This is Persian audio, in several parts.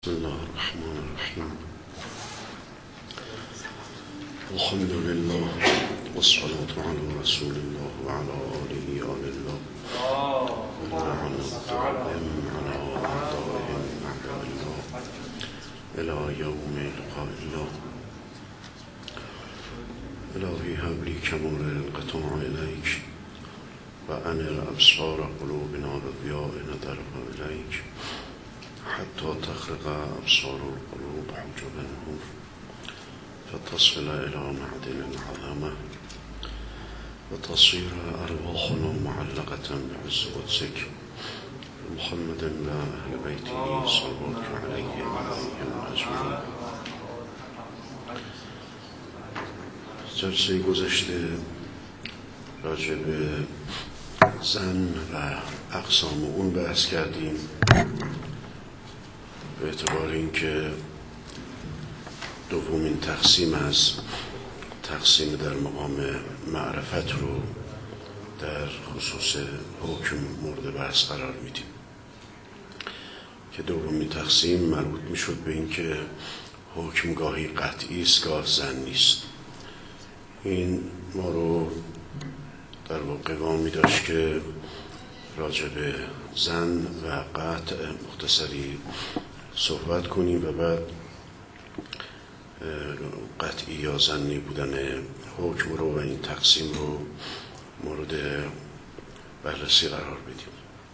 بسم الله الرحمن الرحیم. الحمد لله والصلاة على رسول الله وعلى آله آل الله ونعم الدائم على أعدائهم أعداء الله إلى يوم لقاء الله. إلهي هب لي كمال الانقطاع إليك وأنر أبصار قلوبنا بضياء نظرها إليك حتى تخرق أبصار القلوب حجب النور فتصل إلى معدن العظمة وتصير أرواحنا معلقة بعز قدسك محمد وأهل بيته صلواتك عليهم وعليهم أجمعين. جلسه گذشته راجع به زن و اقسام اون بحث کردیم، به اعتبار اینکه دومین تقسیم از تقسیم در مقام معرفت رو در خصوص حکم مورد بحث قرار میدیم، که دومین تقسیم مربوط میشد به اینکه حکم گاهی قطعی است گاه زن نیست. این ما رو در واقع وامی داشت که راجع به زن و قطع مختصری صحبت کنیم و بعد قطعی یا ظنی بودن حکم رو و این تقسیم رو مورد بررسی قرار بدیم.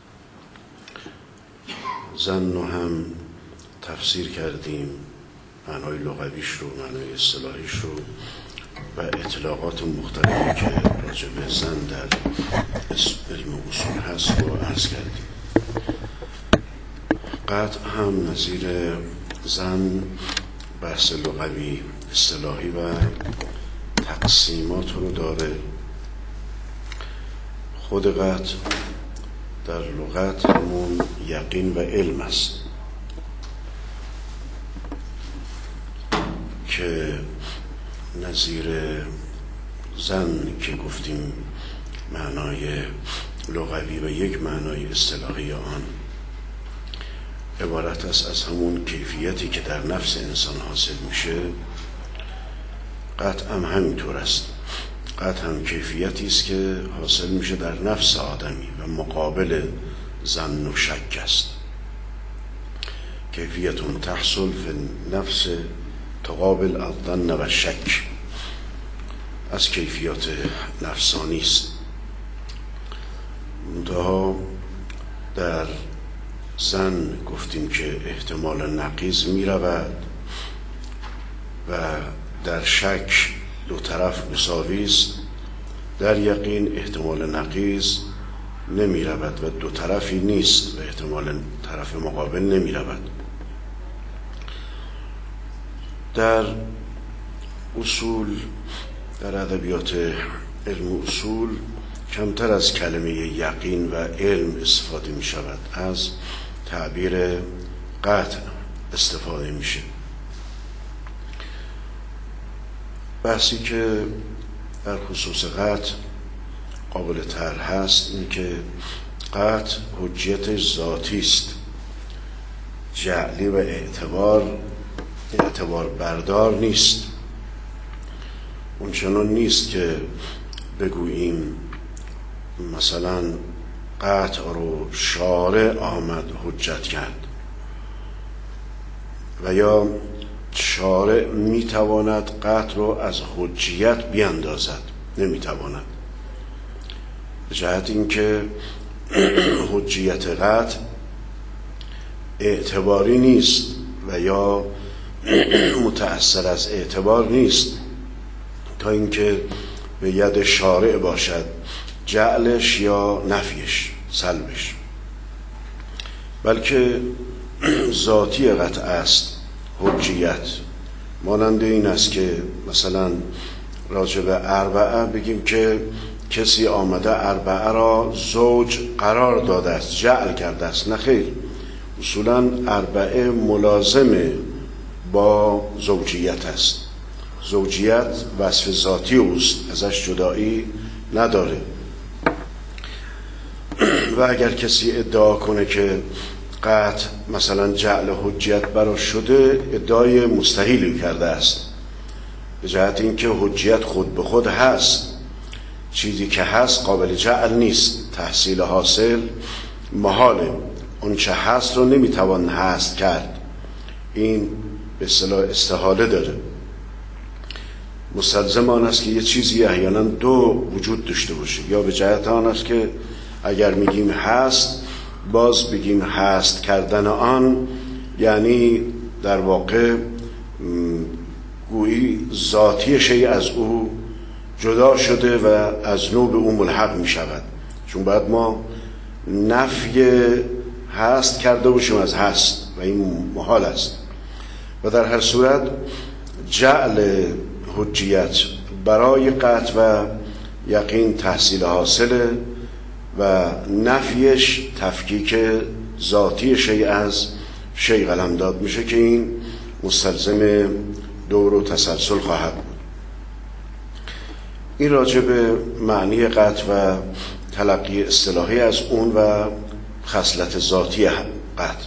زن رو هم تفسیر کردیم، معنای لغویش رو، معنای اصطلاحیش رو و اطلاقات مختلفی که راجع به زن در علم اصول هست رو عرض کردیم. قطع هم نظیر زن بحث لغوی اصطلاحی و تقسیمات رو داره. خود قطع در لغت همون یقین و علم است که نظیر زن که گفتیم معنای لغوی و یک معنای اصطلاحی آن عبارت است از همون کیفیتی که در نفس انسان حاصل میشه. قطع هم همینطور است. قطع هم کیفیتی است که حاصل میشه در نفس آدمی و مقابل ظن و شک است. کیفیت تحصل فی نفس تقابل الظن و شک، از کیفیات نفسانی است. منتها در زن گفتیم که احتمال نقیض می رود و در شک دو طرف مساوی است. در یقین احتمال نقیض نمی رود و دو طرفی نیست و احتمال طرف مقابل نمی رود. در اصول، در ادبیات علم اصول کمتر از کلمه یقین و علم استفاده می شود، از تعبیر قطع استفاده میشه. بحثی که در خصوص قطع قابل طرح هست این که قطع حجیتش ذاتی است، جعلی و اعتبار بردار نیست. اون چنان نیست که بگوییم مثلا قطع رو شارع آمد حجت کرد و یا شارع میتواند قطع رو از حجیت بیندازد، نمیتواند. به جهت اینکه حجیت قطع اعتباری نیست و یا متأثر از اعتبار نیست تا اینکه به ید شارع باشد جعلش یا نفیش، سلبش، بلکه ذاتی قطع است. حجیت مانند این است که مثلا راجع به اربعه بگیم که کسی آمده اربعه را زوج قرار داده است، جعل کرده است. نه خیر، اصولا اربعه ملازم با زوجیت است. زوجیت وصف ذاتی اوست، ازش جدایی نداره. و اگر کسی ادعا کنه که قطع مثلا جعل حجیت براش شده ادعای مستحیلی کرده است، به جهت اینکه حجیت خود به خود هست، چیزی که هست قابل جعل نیست، تحصیل حاصل محاله، اون چه هست رو نمیتوان هست کرد، این به اصطلاح استحاله داره. مستلزم آن است که یه چیزی احیانا دو وجود داشته باشه، یا به جهت آن است که اگر میگیم هست باز بگیم هست کردن آن، یعنی در واقع گویی ذاتی شیء از او جدا شده و از نوع به او ملحق می شود، چون باید ما نفی هست کرده باشیم از هست و این محال است. و در هر صورت جعل حجیت برای قطع و یقین تحصیل حاصله و نفیش تفکیک ذاتی شیء از شیء قلمداد میشه که این مستلزم دور و تسلسل خواهد بود. این راجع به معنی قطع و تلقی اصطلاحی از اون و خصلت ذاتی قطع.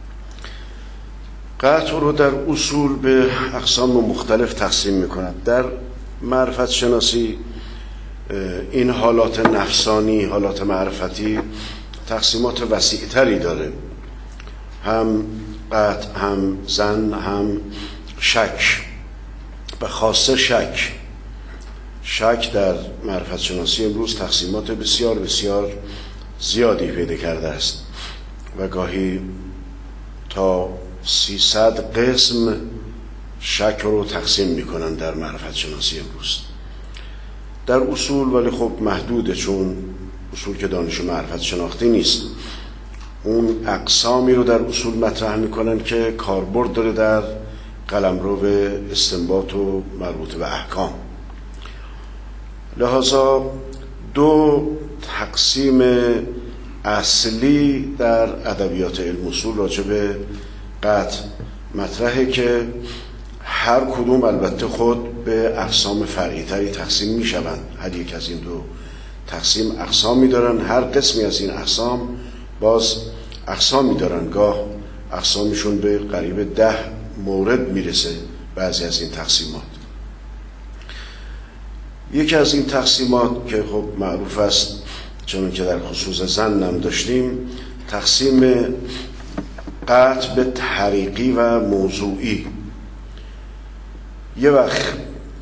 قطع رو در اصول به اقسام مختلف تقسیم میکنند. در معرفت شناسی این حالات نفسانی، حالات معرفتی تقسیمات وسیع‌تری داره، هم قطع، هم ظن، هم شک و خاصه شک در معرفت شناسی امروز تقسیمات بسیار بسیار زیادی پیدا کرده است و گاهی تا 300 قسم شک رو تقسیم میکنن در معرفت شناسی امروز. در اصول ولی خب محدوده، چون اصول که دانش و معرفت شناختی نیست، اون اقسامی رو در اصول مطرح میکنن که کاربرد داره در قلمرو استنباط و مربوط به احکام. لحاظا دو تقسیم اصلی در ادبیات علم اصول راجع به قطع مطرحه که هر کدوم البته خود به اقسام فرعی تری تقسیم می شوند. هر یک از این دو تقسیم اقسامی دارن، هر قسمی از این اقسام باز اقسامی دارن، گاه اقسامشون به قریب 10 مورد میرسه بعضی از این تقسیمات. یکی از این تقسیمات که خب معروف است، چون که در خصوص ظن هم داشتیم، تقسیم قطع به طریقی و موضوعی. یه وقت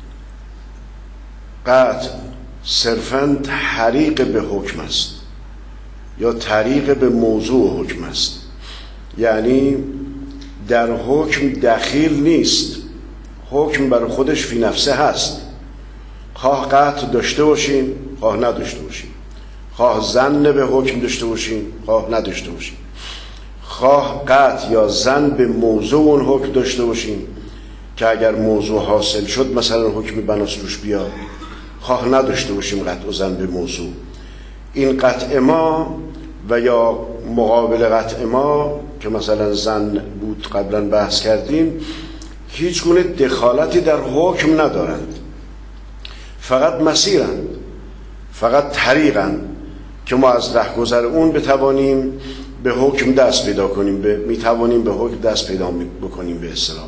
قطع صرفاً طریق به حکم است یا طریق به موضوع حکم است، یعنی در حکم دخیل نیست، حکم برای خودش فی نفسه هست، خواه قطع داشته باشین خواه نداشته باشین، خواه ظن به حکم داشته باشین خواه نداشته باشین، خواه قطع یا ظن به موضوع اون حکم داشته باشین که اگر موضوع حاصل شد مثلا حکم بناس روش بیاد، خواه نداشته باشیم قطع و ظن به موضوع. این قطع ما و یا مقابل قطع ما که مثلا ظن بود قبلا بحث کردیم، هیچ گونه دخالتی در حکم ندارند، فقط مسیرند، فقط طریقند که ما از رهگذر اون بتوانیم به حکم دست پیدا کنیم، میتوانیم به حکم دست پیدا بکنیم. به اصطلاح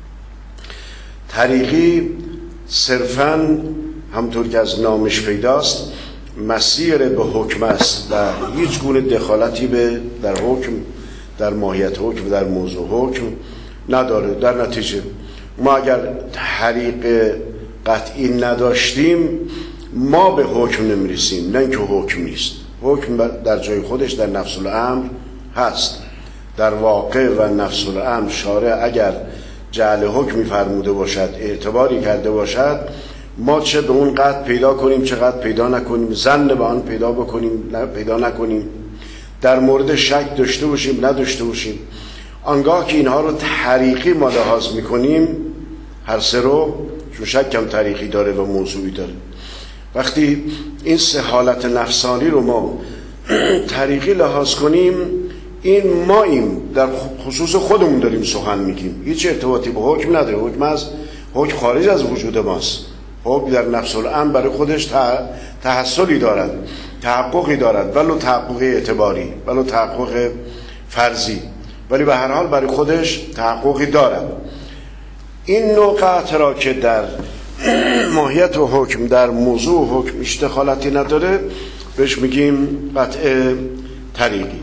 طریقی صرفاً همطور که از نامش پیداست مسیر به حکم است و هیچ گونه دخالتی به در حکم، در ماهیت حکم و در موضوع حکم نداره. در نتیجه ما اگر طریق قطعی نداشتیم ما به حکم نمیرسیم، نه اینکه حکم نیست، حکم در جای خودش در نفس الامر هست. در واقع و نفس الامر شارع اگر جعل حکمی فرموده باشد، اعتباری کرده باشد، ما چه به اون قطع پیدا کنیم چه قطع پیدا نکنیم، ظن به آن پیدا بکنیم پیدا نکنیم، در مورد شک داشته باشیم نداشته باشیم، آنگاه که اینها رو طریقی ما لحاظ میکنیم، هر سه رو، چون شک هم طریقی داره و موضوعی داره، وقتی این سه حالت نفسانی رو ما طریقی لحاظ کنیم، این ماییم در خصوص خودمون داریم سخن میگیم، هیچ ارتباطی به حکم نداره، حکم خارج از وجود ماست، حکم در نفس الامر برای خودش تحصلی دارد، تحققی دارد، ولو تحقق اعتباری، ولو تحقق فرضی، ولی به هر حال برای خودش تحققی دارد. این نوع قطع را که در ماهیت و حکم، در موضوع و حکم اشتغالتی نداره، بهش میگیم قطع طریقی.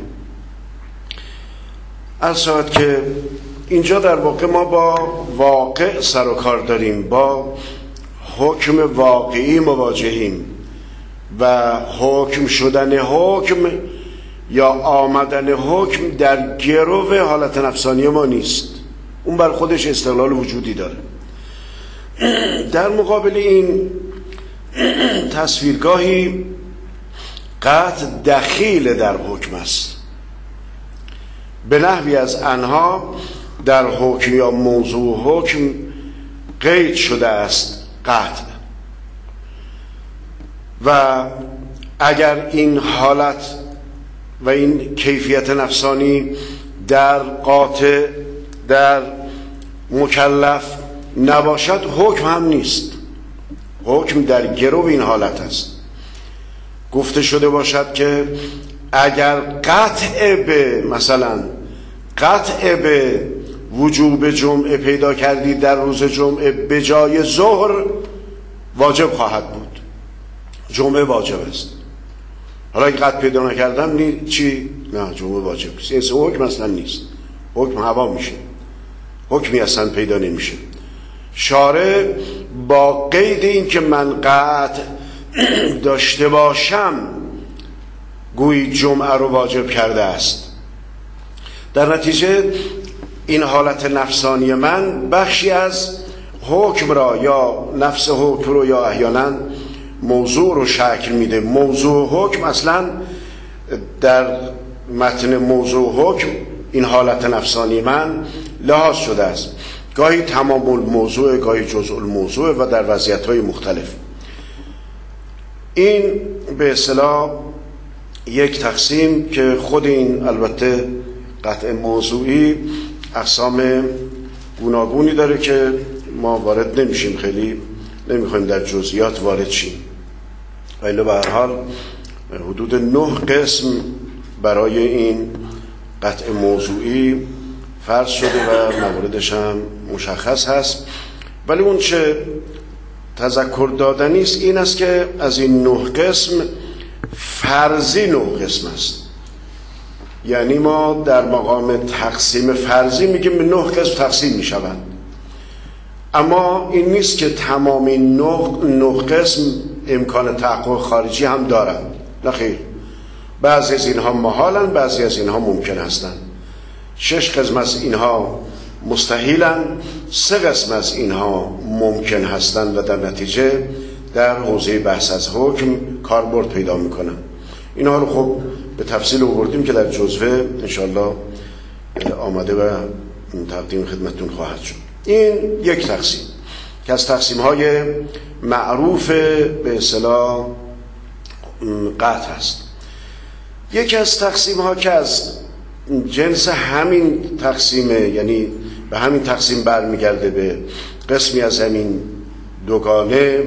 عرض شود که اینجا در واقع ما با واقع سر و کار داریم، با حکم واقعی مواجهیم و حکم شدن حکم یا آمدن حکم در گرو حالت نفسانی ما نیست، اون بر خودش استقلال وجودی داره. در مقابل این تصویرگاهی قطع دخیل در حکم است، به نحوی از انها در حکم یا موضوع حکم قید شده است قطع. و اگر این حالت و این کیفیت نفسانی در قاطع، در مکلف نباشد، حکم هم نیست. حکم در گرو این حالت است. گفته شده باشد که اگر قطع به، مثلا قطع به وجوب جمعه پیدا کردی در روز جمعه به جای ظهر، واجب خواهد بود، جمعه واجب است. حالا اگه قطع پیدا نکردم چی؟ نه، جمعه واجب نیست. این حکم اصلا نیست، حکم هوا میشه، حکمی اصلا پیدا نمیشه. شارع با قید این که من قطع داشته باشم گویی جمعه رو واجب کرده است. در نتیجه این حالت نفسانی من بخشی از حکم را یا نفس حکم رو یا احیانا موضوع رو شکل میده. موضوع حکم اصلا در متن موضوع حکم این حالت نفسانی من لحاظ شده است، گاهی تمام الموضوع، گاهی جزء الموضوع و در وضعیت‌های مختلف. این به اصطلاح یک تقسیم که خود این البته قطع موضوعی اقسام گوناگونی داره که ما وارد نمیشیم، خیلی نمیخوایم در جزئیات وارد شیم. ولی به هر حال حدود 9 قسم برای این قطع موضوعی فرض شده و مواردش هم مشخص هست. ولی اون چه تذکر دادنی است این است که از این 9 قسم فرضی 9 قسم است. یعنی ما در مقام تقسیم فرضی میگیم به 9 قسم تقسیم میشوند، اما این نیست که تمام این 9 قسم امکان تحقق خارجی هم دارند. نخیر، بعضی از اینها محالن، بعضی از اینها ممکن هستند. 6 قسم از اینها مستحیلن، 3 قسم از اینها ممکن هستند و در نتیجه در حوزه بحث از حکم کاربرد پیدا میکنن. اینها رو خب به تفصیل آوردیم که در جزوه انشاءالله آماده و تقدیم خدمتتون خواهد شد. این یک تقسیم که از تقسیم‌های معروف به اصطلاح قطع است. یکی از تقسیم‌ها که از جنس همین تقسیمه، یعنی به همین تقسیم برمیگرده، به قسمی از همین دوگانه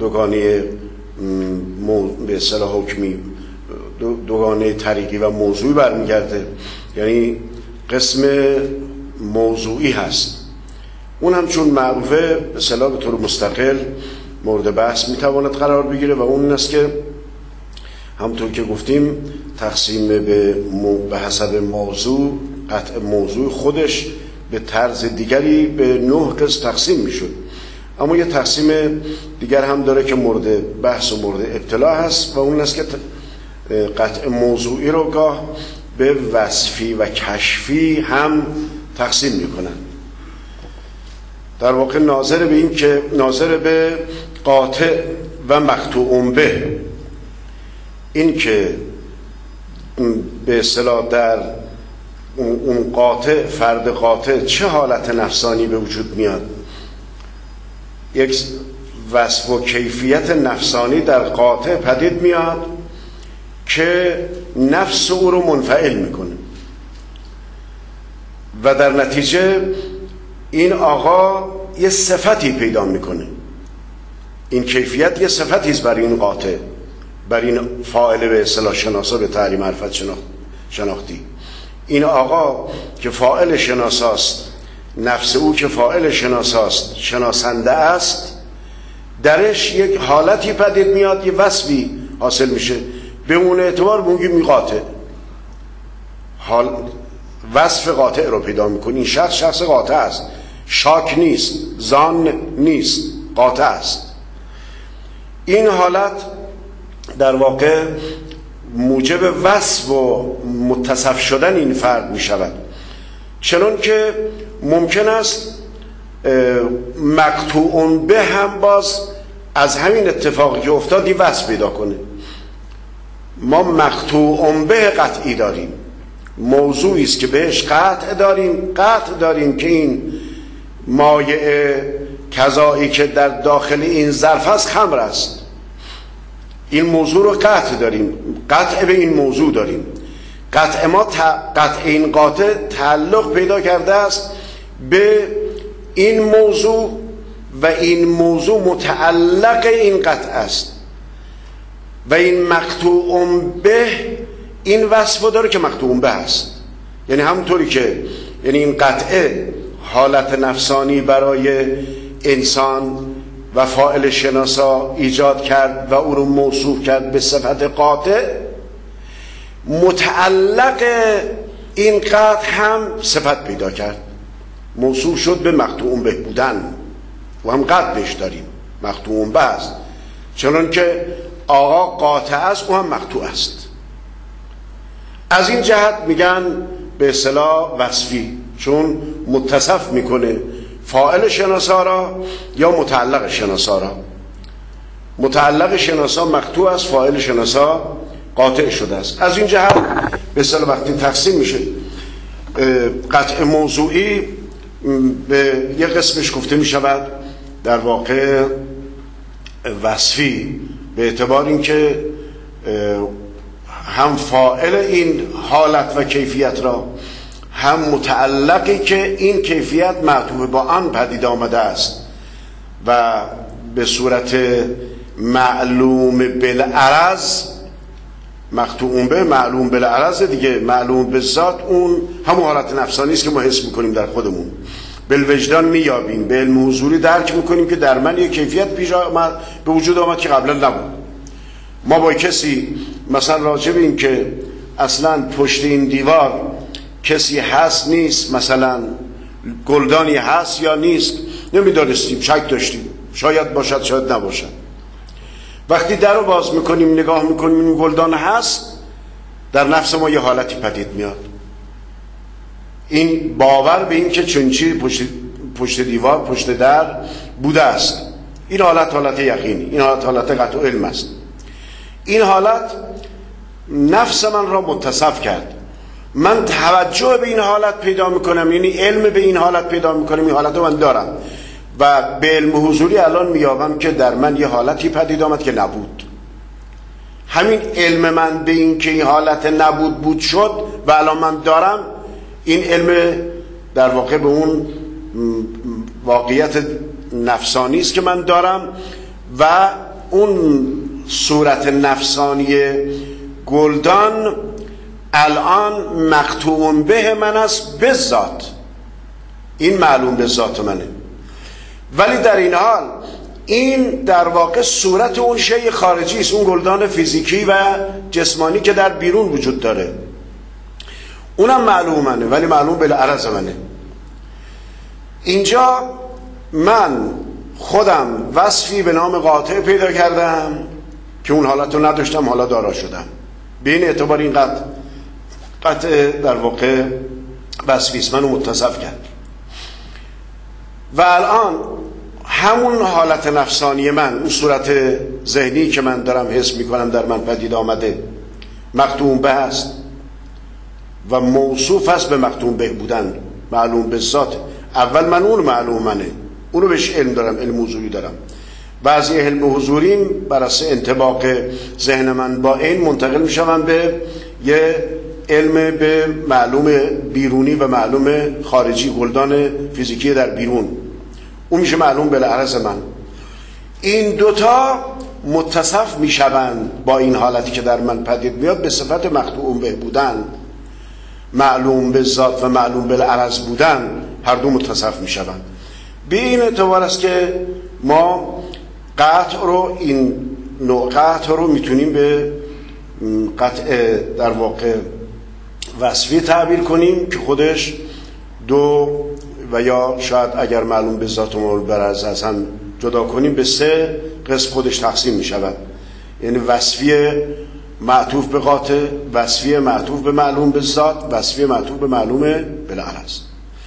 به اصطلاح حکمی، دوگانه طریقی و موضوعی برمیگرده، یعنی قسم موضوعی هست. اون هم چون معروفه به اصطلاح به طور مستقل مورد بحث میتواند قرار بگیره و اون است که همونطور که گفتیم تقسیم به حسب موضوع، قطع موضوع خودش به طرز دیگری به 9 قسم تقسیم میشد. اما یه تقسیم دیگر هم داره که مورد بحث و مورد ابتلا هست و اون است که قطع موضوعی رو گاه به وصفی و کشفی هم تقسیم میکنن. در واقع ناظر به این که ناظر به قاطع و مقطوع به، این که به اصطلاح در اون قاطع، فرد قاطع چه حالت نفسانی به وجود میاد، یک وصف و کیفیت نفسانی در قاطع پدید میاد که نفس او رو منفعل میکنه و در نتیجه این آقا یه صفتی پیدا میکنه. این کیفیت یه صفتی است برای این قاطع، برای این فاعل به اصطلاح شناسا به تعلیم معرفت شناختی. این آقا که فاعل شناساست، نفس او که فاعل شناساست، شناسنده است، درش یک حالتی پدید میاد، یه وصفی حاصل میشه، به اون اعتبار میگیم قاطع. حال وصف قاطع رو پیدا میکنی. این شخص قاطع است، شاک نیست، ظان نیست، قاطع است. این حالت در واقع موجب وصف و متصف شدن این فرد می شود، چنان که ممکن است مقطوع به هم باز از همین اتفاقی که افتادی وصف پیدا کنه. ما مقطوع به قطعی داریم، موضوعی است که بهش قطع داریم که این مایع کذایی که در داخل این ظرف است خمر است. این موضوع رو قطع داریم، قطع به این موضوع داریم. قطع این قاطع تعلق پیدا کرده است به این موضوع و این موضوع متعلق این قطع است و این مقطوع به این وصف داره که مقطوع به است. یعنی همونطوری که این قطعه حالت نفسانی برای انسان و فاعل شناسا ایجاد کرد و او رو موصوف کرد به صفت قاطع، متعلق این قطع هم صفت پیدا کرد، موصوف شد به مقطوع به بودن و هم قطع بهش داریم، مقطوع به است. چنان که آقا قاطع است، او هم مقطوع است. از این جهت میگن به اصطلاح وصفی، چون متصف میکنه فاعل شناسا را یا متعلق شناسا را. متعلق شناسا مقطوع است، فاعل شناسا قاطع شده است. از این جهت به اصطلاح وقتی تقسیم میشه قطع موضوعی، به یک قسمش گفته میشود در واقع وصفی، به اعتبار اینکه هم فاعل این حالت و کیفیت را، هم متعلقی که این کیفیت معطوف با آن پدید آمده است و به صورت معلوم بالعرض، مقطوع به معلوم بالعرض دیگه، معلوم به ذات اون همون حالت نفسانی است که ما حس میکنیم در خودمون، بالوجدان میابیم، به علم حضوری درک میکنیم که در من یک کیفیت پیش آمد، به وجود آمد که قبلا نبود. ما با کسی مثلا راجع به این که اصلا پشت این دیوار کسی هست نیست، مثلا گلدانی هست یا نیست، نمیدانستیم، شک داشتیم، شاید باشد شاید نباشد. وقتی در رو باز میکنیم، نگاه میکنیم این گلدان هست، در نفس ما یه حالتی پدید میاد، این باور به این که چنچی پشت دیوار، پشت در بوده است. این حالت یقینی، این حالت قطع علم است. این حالت نفس من را متصف کرد، من توجه به این حالت پیدا میکنم، یعنی علم به این حالت پیدا میکنم، این حالت رو من دارم و به علم حضوری الان میابم که در من یه حالتی پدید آمد که نبود. همین علم من به این که این حالت نبود بود شد و الان من دارم، این علم در واقع به اون واقعیت نفسانی است که من دارم و اون صورت نفسانی گلدان الان مقطوع به من است به ذات، این معلوم به ذات منه. ولی در این حال این در واقع صورت اون شیء خارجی است، اون گلدان فیزیکی و جسمانی که در بیرون وجود داره، اونم معلوم منه ولی معلوم بالعرض منه. اینجا من خودم وصفی به نام قاطع پیدا کردم که اون حالت رو نداشتم، حالا دارا شدم. به این اعتبار این قطع در واقع وصفی است، منو متصف کرد و الان همون حالت نفسانی من، اون صورت ذهنی که من دارم حس میکنم در من پدید آمده، مقطوع به است و موصوف است به مقطوع به بودن، معلوم به ذات. اول من اون معلوم منه، اونو بهش علم دارم، علم حضوری دارم. بعضی علم حضوریم بر اساس انطباق ذهن من با این منتقل میشم به یه علم به معلوم بیرونی و معلوم خارجی، گلدان فیزیکی در بیرون، اون میشه معلوم بالعرض من. این دوتا متصف میشوند با این حالتی که در من پدید میاد به صفت مقطوع به بودن معلوم به ذات و معلوم بالعرض بودن هر دو متصف می شوند. به این اعتبار است که ما قطع رو، این نوع قطع رو میتونیم به قطع در واقع وصفی تعبیر کنیم که خودش دو و یا شاید اگر معلوم به ذات و معلوم بالعرض از هم جدا کنیم به 3 قسم خودش تقسیم می شود. یعنی وصفی معطوف به قاطع، وصفی معطوف به معلوم به ذات، وصفی معطوف به معلوم بالعرض.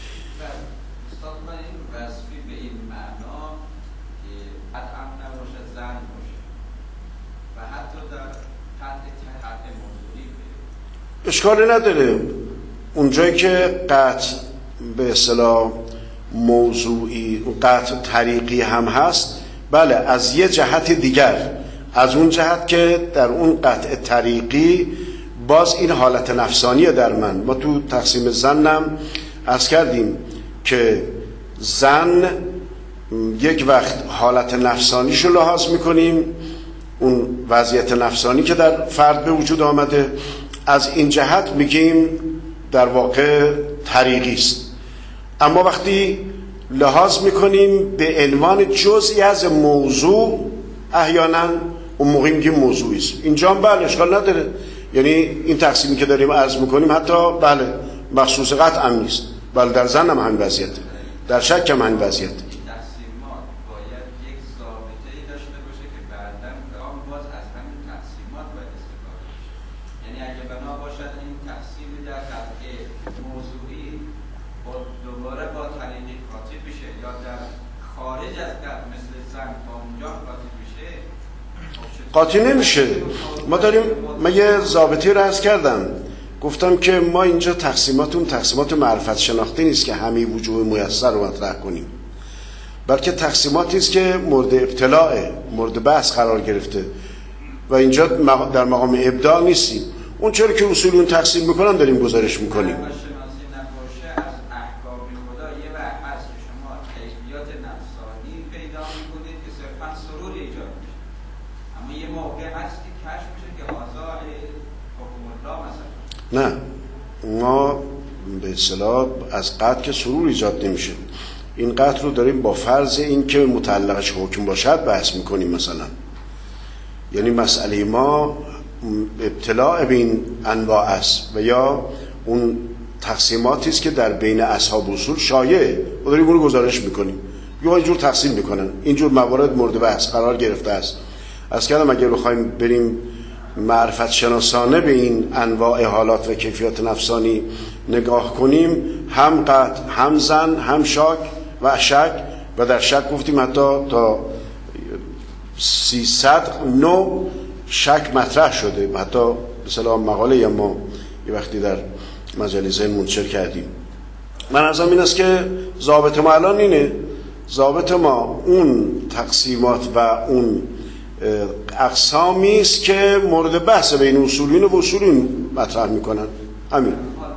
اشکالی نداره اونجایی که قطع به اصطلاح موضوعی و قطع طریقی هم هست، بله از یه جهت دیگر، از اون جهت که در اون قطع طریقی باز این حالت نفسانیه در من. ما تو تقسیم زنم عرض کردیم که زن یک وقت حالت نفسانیشو لحاظ میکنیم، اون وضعیت نفسانی که در فرد به وجود آمده، از این جهت میگیم در واقع طریقی است. اما وقتی لحاظ میکنیم به عنوان جزئی از موضوع، احیانا اون موقع میگیم موضوعی است. اینجا هم بله اشکال نداره، یعنی این تقسیمی که داریم عرض میکنیم حتی بله مخصوص قطع هم نیست، بله در زن هم همین وضعیته، در شک هم همین وضعیته. قاطی نمیشه. من یه ضابطی رو عرض کردم، گفتم که ما اینجا تقسیمات معرفت شناختی نیست که همه وجوه میسر رو مطرح کنیم، بلکه تقسیماتی است که مورد ابتلاع، مورد بحث قرار گرفته و اینجا در مقام ابداع نیستیم. اون چرا که اصولون تقسیم میکنن داریم گزارش میکنیم. نه، ما به اصطلاح از قطع که سرور ایجاد نمیشه. این قطع رو داریم با فرض این که متعلقش حکم باشد بحث میکنیم مثلا. یعنی مسئله ما ابتلاع به این انواع است و یا اون تقسیماتی است که در بین اصحاب اصول شایعه و داریم اون رو گزارش میکنیم. یا اینجور تقسیم میکنن، اینجور موارد مورد بحث قرار گرفته است. از کردم اگر بخوایم بریم معرفت شناسانه به این انواع حالات و کیفیات نفسانی نگاه کنیم، هم قطع، هم زن، هم شک و شک، و در شک گفتیم حتی تا 300 نوع شک مطرح شده، حتی مثلا مقاله یا ما یه وقتی در مجالس منتشر کردیم. من ازم این است که ضابط ما الان اینه، ضابط ما اون تقسیمات و اون اقسامی است که مورد بحث بین اصولین و اصولین مطرح میکنن. همین.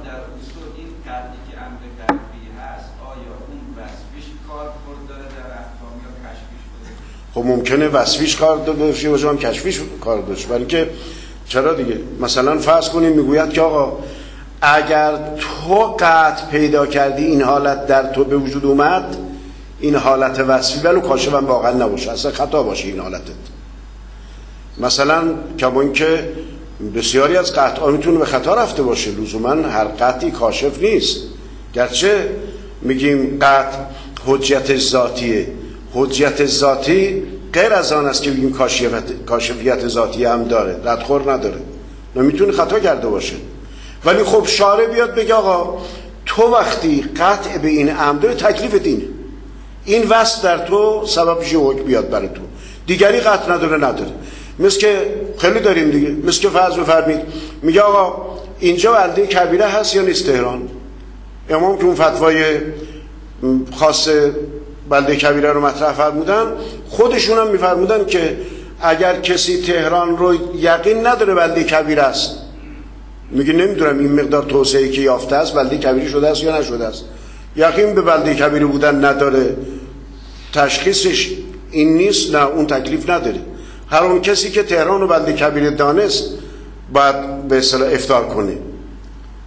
خب ممکنه وصفیش کار داشته باشه هم کشفیش کار داشته، برای اینکه چرا دیگه مثلا فرض کنیم میگوید که آقا اگر تو قطع پیدا کردی این حالت در تو به وجود اومد، این حالت وصفی ولو کاشف هم واقعا نباشه، اصلا خطا باشه این حالتت. مثلا کما اینکه بسیاری از قطعا میتونه به خطا رفته باشه، لزوما هر قطعی کاشف نیست. گرچه میگیم قطع حجت ذاتیه، حجت ذاتی غیر از آن است که بگیم کاشفیت ذاتی هم داره، ردخور نداره، نمیتونه خطا کرده باشه. ولی خب شارع بیاد بگه آقا تو وقتی قطع به این امر داری تکلیف دینه، این وصف در تو سبب حکم بیاد برای تو، دیگری قطع نداره. مثل که خیلی داریم دیگه، مثل که فرض بفرمید میگه آقا اینجا بلده کبیره هست یا نیست تهران، امام که اون فتوای خاص بلده کبیره رو مطرح فرمودن، خودشون هم میفرمودن که اگر کسی تهران رو یقین نداره بلده کبیره است، میگه نمیدونم این مقدار توسعه که یافته است بلده کبیره شده است یا نشده است، یقین به بلده کبیره بودن نداره، تشخیصش این نیست، نه اون تکلیف نداره. هر اون کسی که تهران رو بلده کبیره دانست باید به اصطلاح افطار کنه.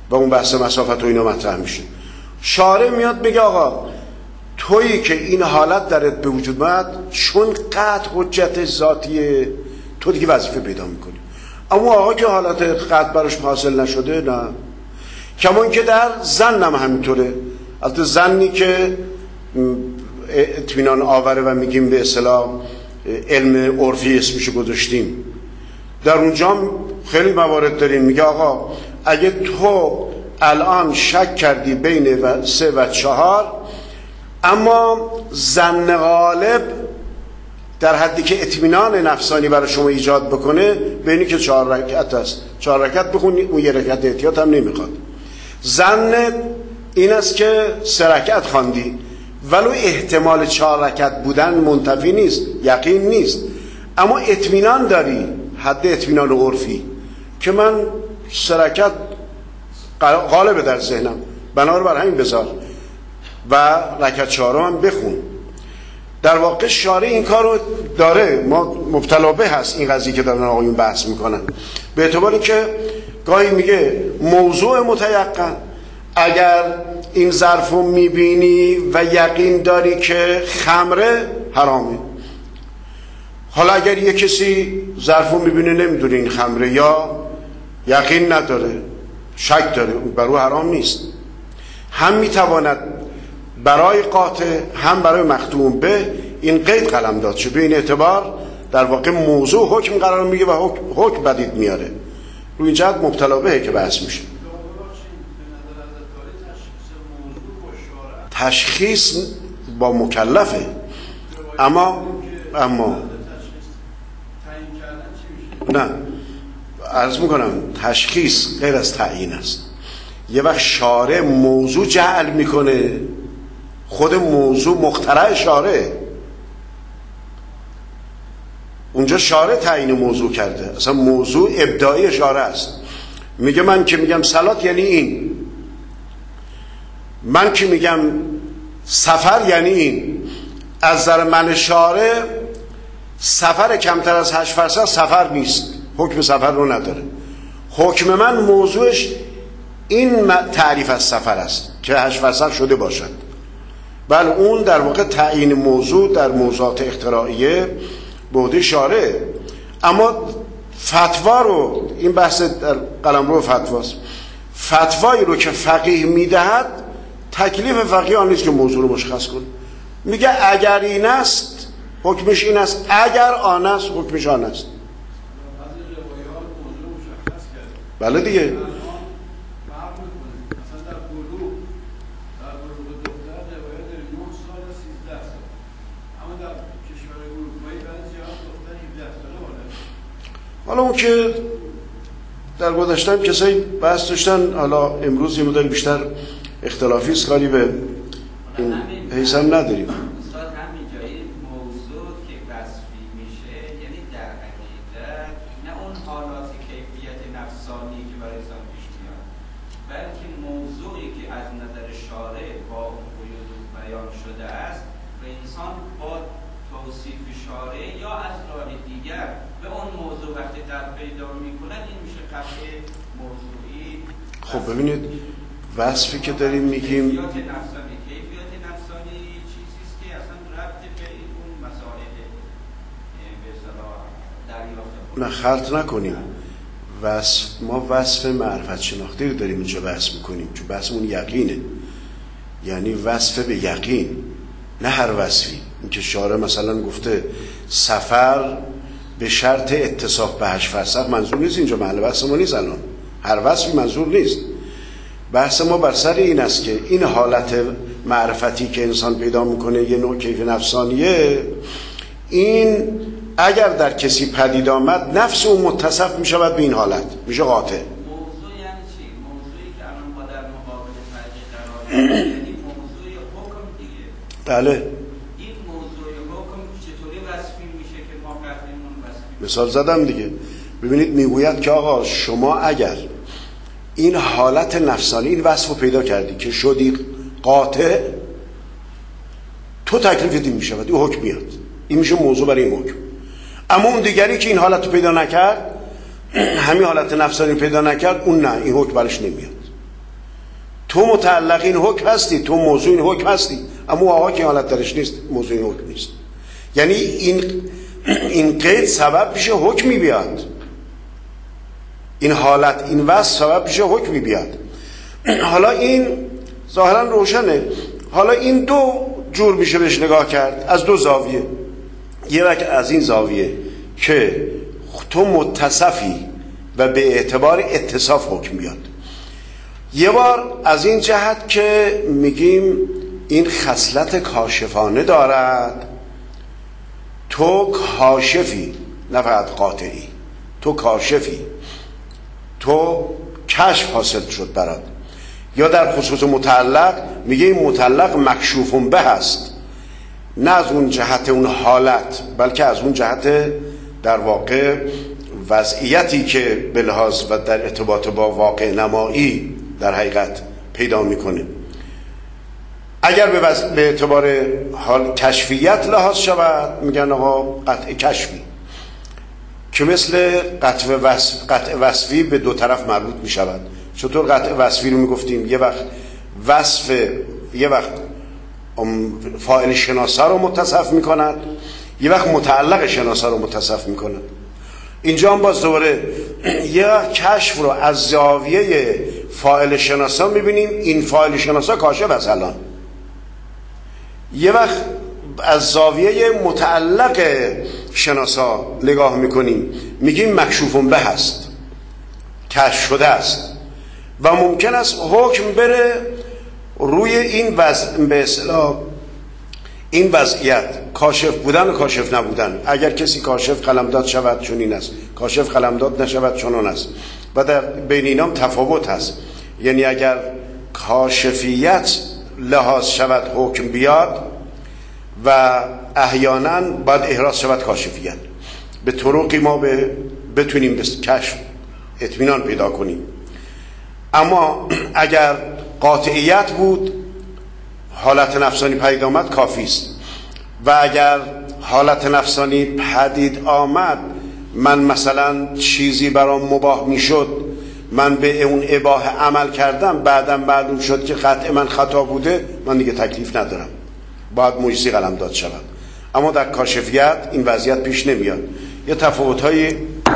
و اون بحث مسافت و اینا مطرح میشه. شارع میاد میگه آقا تویی که این حالت درت به وجود اومد، چون قطع حجت ذاتیه تو دیگه وظیفه پیدا میکنی. اما آقا که حالت قطع براش حاصل نشده، نه. کمان که در زن هم همینطوره. البته زنی که اطمینان آوره و میگیم به اصطلاح علم عرفی اسمشو گذاشتیم، در اونجا خیلی موارد داریم. میگه آقا اگه تو الان شک کردی بین 3 و 4، اما ظن غالب در حدی که اطمینان نفسانی برای شما ایجاد بکنه بینی که 4 رکعت است، 4 رکعت بخونی، اون 1 رکعت احتیاط هم نمیخواد. ظن این است که 3 رکعت خواندی ولو احتمال 4 رکعت بودن منتفی نیست، یقین نیست، اما اطمینان داری، حد اطمینان عرفی که من 3 رکعت غالب در ذهنم، بنابراین بر همین بذار و رکعت 4 هم بخون. در واقع شارع این کار رو داره. ما مبتلا به هست این قضیه که دارن آقایون بحث میکنن، به اعتباری که گاهی میگه موضوع متیقن، اگر این ظرف رو میبینی و یقین داری که خمره حرامه. حالا اگر یه کسی ظرف رو میبینه نمیدونه این خمره یا یقین نداره، شک داره، برای حرام نیست. هم میتواند برای قاطع هم برای مختوم به این قید قلم داد شد. به این اعتبار در واقع موضوع حکم قرار میگه و حکم بدید میاره. روی این جهت مبتلا بهه که بحث میشه. تشخیص با مکلفه، اما نه، عرض میکنم تشخیص غیر از تعیین است. یه وقت شارع موضوع جعل میکنه، خود موضوع مخترع شارع، اونجا شارع تعیین موضوع کرده، اصلا موضوع ابداعی شارع است. میگه من که میگم صلات یعنی این، من که میگم سفر یعنی این. از نظر من شارع سفر کمتر از 8% سفر نیست، حکم سفر رو نداره. حکم من موضوعش این تعریف از سفر است که 8% شده باشد. بله اون در واقع تعیین موضوع در موضوعات اختراعیه بوده شارع. اما فتوا رو، این بحث در قلمرو فتواست، فتوایی رو که فقیه میدهد تکلیف فقیه آن نیست که موضوع رو مشخص کنه. میگه اگر این است حکمش این است، اگر آن است حکمش آن است. بله دیگه. حالا اون که در گذشته هم کسایی بحث داشتن، حالا امروز یه مدل بیشتر اختلافی است، کاری به این حیث هم نداریم. استاد همین جایی موضوع که وصفی میشه یعنی در حقیقت نه اون حالات کیفیت نفسانی که برای انسان پیش میاد، بلکه موضوعی که از نظر شارع با وجود بیان شده است و انسان با توصیف شارع یا از راه دیگر به اون موضوع وقتی قطع پیدا میکنه، این میشه قطع موضوعی. خب ببینید وصفی که داریم میگیم کیفیت نفسانی چیزی است که اصلا ربط به اون مسائل به اصطلاح دریافت نه خلط نکنیم. ما وصف معرفت شناختی رو داریم اینجا بحث میکنیم، چون بحثمون یقینه، یعنی وصف به یقین، نه هر وصفی. این که شارع مثلا گفته سفر به شرط اتصاف به 8% منظور نیست، اینجا محل بحث ما نیست. الان هر وصفی منظور نیست. بحث ما بر سر این است که این حالت معرفتی که انسان پیدا میکنه یه نوع کیف نفسانیه، این اگر در کسی پدید آمد نفس اون متصف میشود به این حالت، میشه قاطع. موضوع یعنی چی؟ موضوعی که الان ما در مقابل فرقی قرار یعنی موضوع حکم دیگه. بله. این موضوع حکم چطوری وصفی میشه که ما قطعیمون وصفی؟ مثال زدم دیگه. ببینید میگوید که آقا شما اگر این حالت نفسانی، این وصف رو پیدا کردی که شدی قاطع، تو تکلیف دین میشه و این حکم میاد، این میشه موضوع برای این حکم. اما اون دیگری که این حالت رو پیدا نکرد، همین حالت نفسانی پیدا نکرد، اون نه، این حکم برش نمیاد. تو متعلق این حکم هستی، تو موضوع این حکم هستی، اما آقا که حالت درش نیست، موضوع این حکم نیست. یعنی این قید سبب میشه حکمی بیاد، این حالت، این وصف سبب میشه حکمی بیاد. حالا این ظاهرا روشنه. حالا این دو جور میشه بهش نگاه کرد، از دو زاویه. یه وقت از این زاویه که تو متصفی و به اعتبار اتصاف حکم بیاد، یه بار از این جهت که میگیم این خصلت کاشفانه دارد، تو کاشفی، نه فقط قاطعی، تو کاشفی، تو کشف حاصل شد برات. یا در خصوص متعلق میگه این متعلق مکشوف به هست، نه از اون جهت اون حالت، بلکه از اون جهت در واقع وضعیتی که به لحاظ و در ارتباط با واقع نمایی در حقیقت پیدا میکنه. اگر به اعتبار حال کشفیت لحاظ شود، میگن آقا قطع کشفی، که مثل قطع وصفی به دو طرف مربوط میشود. چطور قطع وصفی رو میگفتیم؟ یه وقت وصف، یه وقت فاعل شناسا رو متصف میکند، یه وقت متعلق شناسا رو متصف میکند. اینجا هم باز دوباره یه کشف رو از زاویه فاعل شناسا میبینیم، این فاعل شناسا کاشف است الان. یه وقت از زاویه متعلق شناسا نگاه میکنیم، میگیم مکشوف به هست، کشف شده است و ممکن است حکم بره روی این به اصطلاح این وضعیت، کاشف بودن و کاشف نبودن. اگر کسی کاشف قلمداد شود چون این است، کاشف قلمداد نشود چون است، و در بین اینام تفاوت هست. یعنی اگر کاشفیت لحاظ شود حکم بیاد و احیانا باید احراز شود کاشفیت، به طرقی ما بتونیم به کشف اطمینان پیدا کنیم. اما اگر قاطعیت بود، حالت نفسانی پدید آمد، کافی است. و اگر حالت نفسانی پدید آمد، من مثلا چیزی برام مباح میشد، من به اون اباحه عمل کردم، بعدم معلوم شد که قطع من خطا بوده، من دیگه تکلیف ندارم، باید مجزی قلمداد شود. اما در کاشفیت این وضعیت پیش نمیاد. یه تفاوت‌های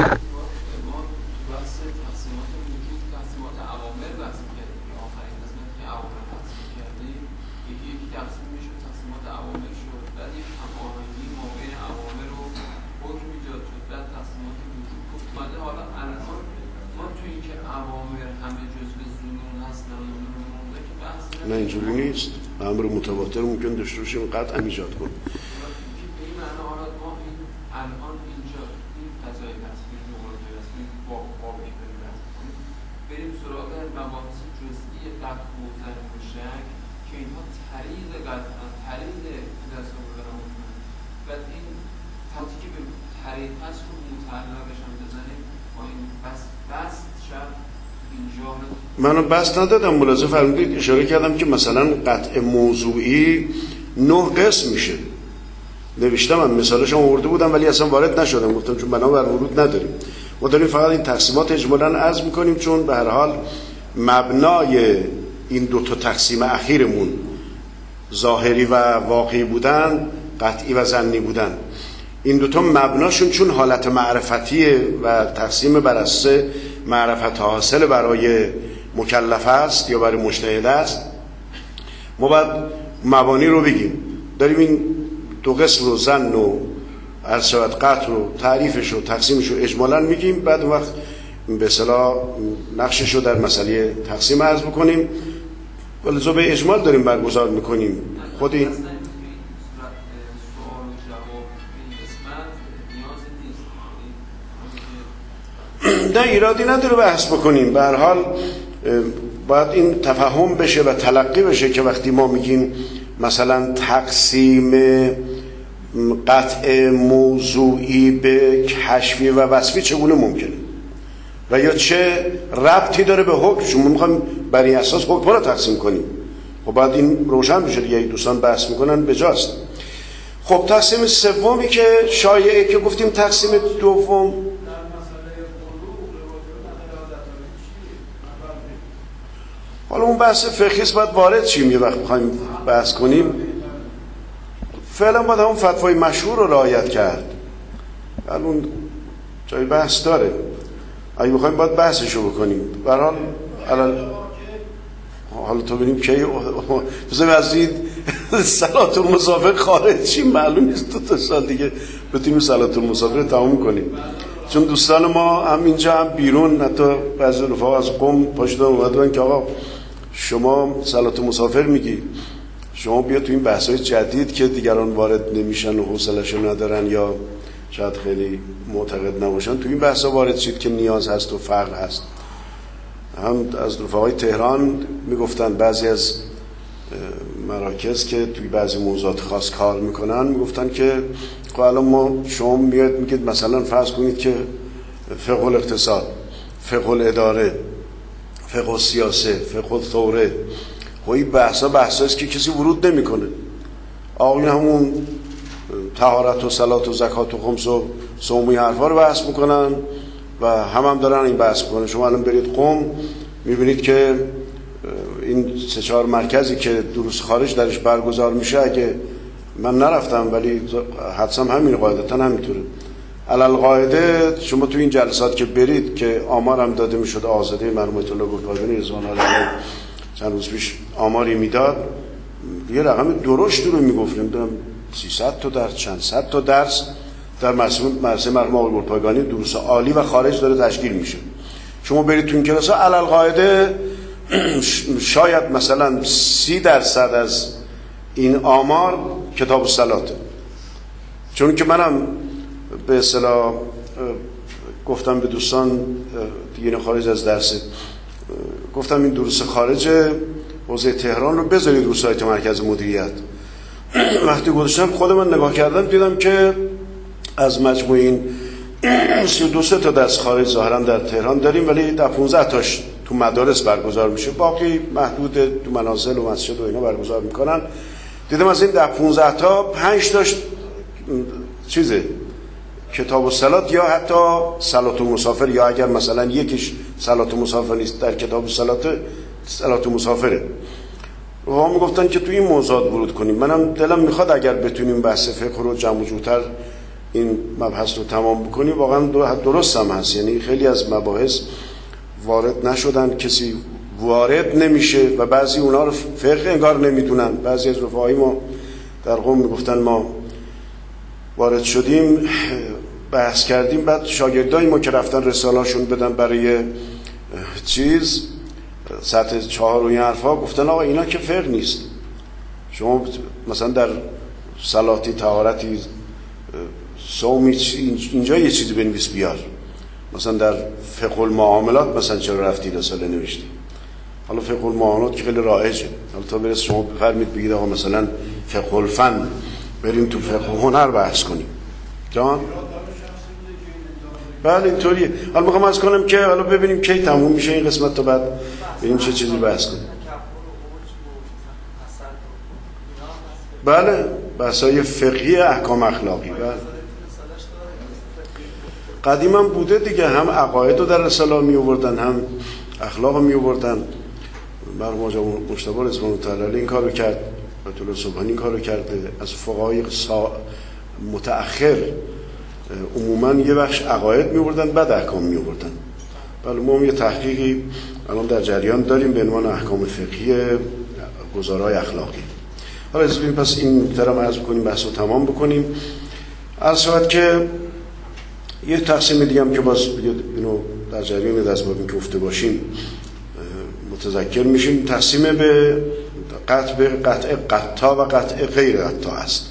نه اینجوری نیست. امر متواتر ممکن داشته باشیم قطع ایجاد کنه. بریم سراغ مباحث جزئی قطع بودن و شک که اینها طریق قطعا طریق دست آوردن و این تاتی که به طریق هست رو متعلقش هم بزنیم با این بست شد اینجا. منو بست ندادم، ملاحظه فرمودید اشاره کردم که مثلا قطع موضوعی 9 قسم میشه. نوشتم من مثالش هم آورده بودم ولی اصلا وارد نشدم، گفتم چون بنابر ورود نداریم. ما داریم فقط این تقسیمات اجمالاً عرض میکنیم، چون به هر حال مبنای این دو تا تقسیم اخیرمون ظاهری و واقعی بودن، قطعی و ظنی بودن. این دو تا مبناشون چون حالت معرفتیه و تقسیم بر اساس معرفت حاصل برای مکلف است یا برای مجتهد است، ما باید مبانی رو بگیم. داریم این دو قسم رو، ظن و ارشاد قطع رو تعریفش و تقسیمش رو اجمالاً میگیم، بعد وقت به اصطلاح نقشش رو در مسئله تقسیم عرض بکنیم. ولذا به اجمال داریم برگزار میکنیم. خود این نه ایرادی نداره بحث بکنیم. به هر حال باید این تفهم بشه و تلقی بشه که وقتی ما میگیم مثلا تقسیم قطع موضوعی به کشفی و وصفی چگونه ممکنه و یا چه ربطی داره به حکم. شما میخوایم برای اساس حکم رو تقسیم کنیم، خب بعد این روشن بشه دیگه. دوستان بحث میکنن بجاست. خب تقسیم سومی که شایعه که گفتیم، تقسیم دوم حالا اون بحث فقهی است، باید وارد شیم یه وقت بخوایم بحث کنیم. فعلا باید همون فتوای مشهور رو رعایت کرد. اون جای بحث داره، اگه بخوایم باید بحثشو بکنیم. به هر حال حالا تو ببینیم کی بذاریم از این صلات المسافر خارج شیم، معلوم نیست 2 سال دیگه بتونیم صلات المسافر تمام کنیم. چون دوستان ما هم اینجا هم بیرون، حتی بعضی رفقا از قم پاشدن اومدن که آقا شما صلات مسافر میگی، شما بیا تو این بحث‌های جدید که دیگران وارد نمیشن و حوصله‌شو ندارن یا شاید خیلی معتقد نباشن، تو این بحثا وارد شید که نیاز هست و فقر هست. هم از رفقای تهران میگفتن بعضی از مراکز که توی بعضی موضوعات خاص کار میکنن، میگفتن که خب الان شما میاد میگید مثلا فرض کنید که فقه الاقتصاد، فقه الاداره، فقه السیاسه، فقه الثوره، خب این بحثاست که کسی ورود نمیکنه. آقایون همون طهارت و صلات و زکات و خمس و صوم حرفا رو بحث میکنن و هم دارن این بحث میکنن. شما الان برید قم میبینید که این 3-4 مرکزی که دروس خارج درش برگزار میشه، اگه من نرفتم ولی حدسم همین قاعدتا همینطوره، علالقاعده شما تو این جلسات که برید که آمار هم داده میشد، آزاده مرحومت الله گلپایگانی رضوان الله علیه چند روز پیش آماری میداد، یه رقم درشت رو میگفت، نمیدونم 300 تا درس، چند صد تا درس در مدرسه مرحوم آقای گلپایگانی دروس عالی و خارج داره تشکیل میشه. شما برید تو این کلاس‌ها علالقاعده شاید مثلا 30% از این آمار کتاب الصلاته. چون که منم به اصطلاح گفتم به دوستان دیگه خارج از درس، گفتم این دروس خارج حوزه تهران رو بذارید رو سایت مرکز مدیریت. وقتی گذاشتم خود من نگاه کردم دیدم که از مجموع این 32 تا درس خارج ظاهرا در تهران داریم، ولی در 15 تاش تو مدارس برگزار میشه، باقی محدود تو منازل و مسجد و اینا برگزار میکنن. دیدم از این در 15 تا 5 تاش چیزه کتاب الصلات یا حتی صلات المسافر، یا اگر مثلا یکیش صلات المسافر نیست در کتاب صلات المسافره. و هم میگفتن که تو این موضوعات ورود کنیم. منم دلم میخواد اگر بتونیم بحث فقه رو جمع و جورتر این مبحث رو تمام بکنیم. واقعا درست هم هست، یعنی خیلی از مباحث وارد نشدن، کسی وارد نمیشه و بعضی اونا رو فقه انگار نمیدونن. بعضی از رفقای ما در قم میگفتن ما وارد شدیم بحث کردیم، بعد شاگردای ما که رفتن رساله‌شون بدن برای چیز سطح 4 و این حرفا، گفتن آقا اینا که فقه نیست. شما مثلا در صلاتی، طهارتی، صومی اینجا یه چیزی بنویس بیار. مثلا در فقه المعاملات مثلا چرا رفتی رساله نوشتی؟ حالا فقه المعاملات که خیلی رایجه، حالا تا برس شما بفرمید بگید آقا مثلا فقه الفن، بریم تو فقه هنر بحث کنیم. جان؟ بله اینطوریه. حالا میخوام از کنم که حالا ببینیم کی تموم میشه این قسمت تا بعد ببینیم چه چیزی بحث کنیم. بله بحثای فقهی احکام اخلاقی. بله قدیما بوده دیگه، هم عقاید رو در رساله می آوردن هم اخلاق می آوردن. مرحوم آقا مجتبی رضوان الله تعالی این کارو کرد، آیت الله سبحانی این کارو کرده. از فقهای متأخر عموما یه بخش عقاید می آوردن بعد احکام می آوردن. بله ما هم یه تحقیقی الان در جریان داریم به عنوان احکام فقهی گزارهای اخلاقی. حالا از این پس این ترم عرض بکنیم، بحث رو تمام بکنیم. عرض شود که یه تقسیم دیگه هم که باز اینو در جریان دست بابین که افته باشیم متذکر میشیم، تقسیم به قطع قطع و قطع غیر قطع است.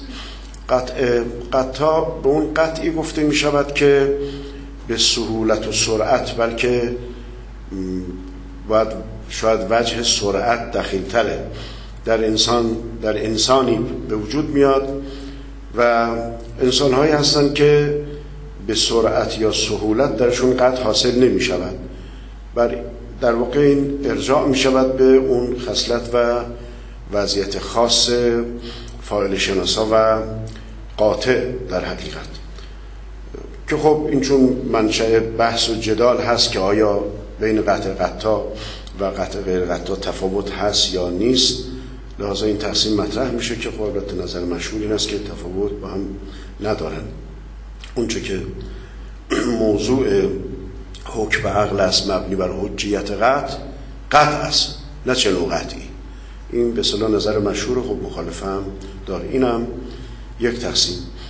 قطع به اون قطعی گفته می شود که به سهولت و سرعت، بلکه باید شاید وجه سرعت دخیل تره در انسانی به وجود میاد و انسان هایی هستن که به سرعت یا سهولت درشون قطع حاصل نمی شود. در واقع این ارجاع می شود به اون خصلت و وضعیت خاص فاعل شناسا و قاطع در حقیقت، که خب این چون منشأ بحث و جدال هست که آیا بین قطع و قطع غیر قطع تفاوت هست یا نیست. لحاظا این تقسیم مطرح میشه که خب البته نظر مشهور این است که تفاوت با هم ندارن. اونچه که موضوع حکم عقل است مبنی بر حجیت قطع است، نه چه نوع قطعی. این به اصطلاح نظر مشهور، خب مخالفه هم داره. اینم یک تقسیم.